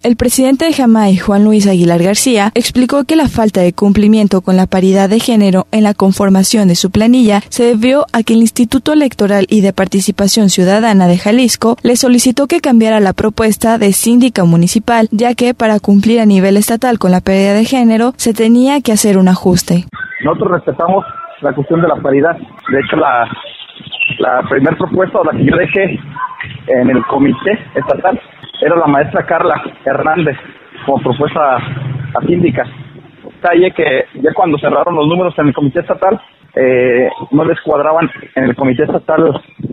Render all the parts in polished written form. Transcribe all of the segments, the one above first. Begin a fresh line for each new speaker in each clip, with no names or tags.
El presidente de Jamay, Juan Luis Aguilar García, explicó que la falta de cumplimiento con la paridad de género en la conformación de su planilla se debió a que el Instituto Electoral y de Participación Ciudadana de Jalisco le solicitó que cambiara la propuesta de síndica municipal, ya que para cumplir a nivel estatal con la paridad de género se tenía que hacer un ajuste.
Nosotros respetamos la cuestión de la paridad. De hecho, la primera propuesta, o la que yo dejé en el comité estatal, era la maestra Carla Hernández como propuesta a síndica. Detalle que ya cuando cerraron los números en el comité estatal, no les cuadraban en el comité estatal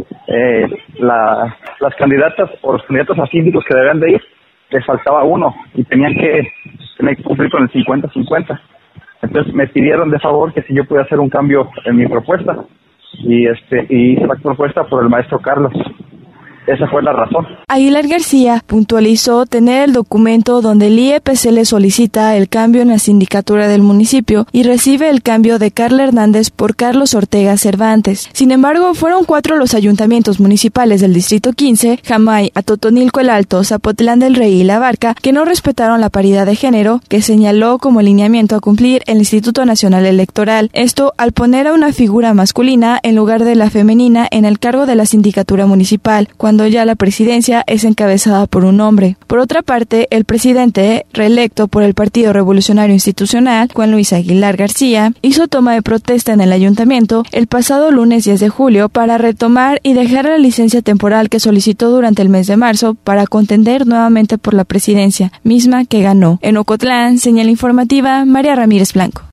las candidatas o los candidatos a síndicos que debían de ir, les faltaba uno y tenían que cumplir con el 50-50. Entonces me pidieron de favor que si yo podía hacer un cambio en mi propuesta y hice la propuesta por el maestro Carlos. Esa fue la razón.
Aguilar García puntualizó tener el documento donde el IEPC le solicita el cambio en la sindicatura del municipio y recibe el cambio de Carla Hernández por Carlos Ortega Cervantes. Sin embargo, fueron 4 los ayuntamientos municipales del Distrito 15, Jamay, Atotonilco el Alto, Zapotlán del Rey y La Barca, que no respetaron la paridad de género, que señaló como lineamiento a cumplir el Instituto Nacional Electoral. Esto al poner a una figura masculina en lugar de la femenina en el cargo de la sindicatura municipal, cuando ya la presidencia es encabezada por un hombre. Por otra parte, el presidente, reelecto por el Partido Revolucionario Institucional, Juan Luis Aguilar García, hizo toma de protesta en el ayuntamiento el pasado lunes 10 de julio para retomar y dejar la licencia temporal que solicitó durante el mes de marzo para contender nuevamente por la presidencia, misma que ganó. En Ocotlán, señal informativa, María Ramírez Blanco.